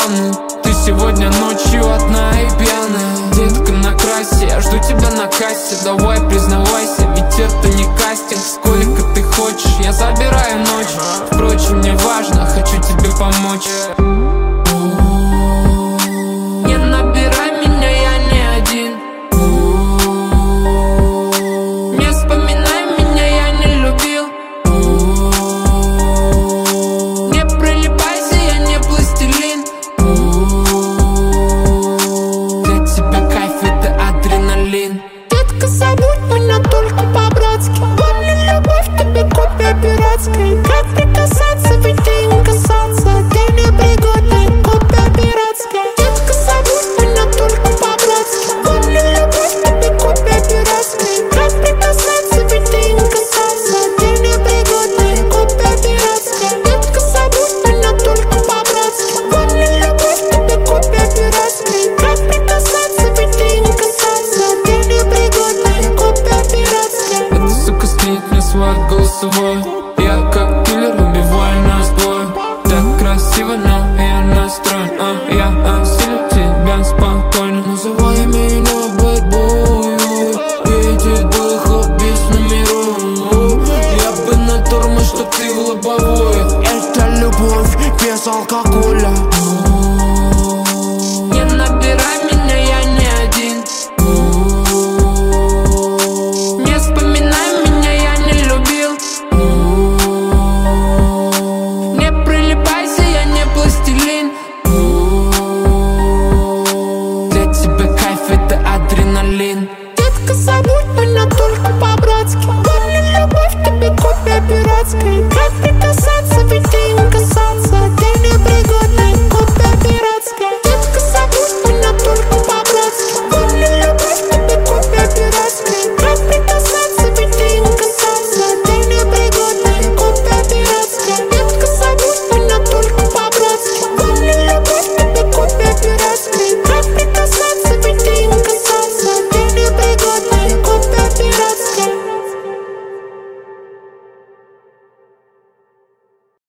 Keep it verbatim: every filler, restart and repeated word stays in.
ванну. Ты сегодня ночью одна и пьяная. Детка, накрасься, я жду тебя на кассе. Давай признавайся, ведь это не кастинг. Сколько ты хочешь, я забираю ночь. Впрочем, не важно, хочу тебе помочь.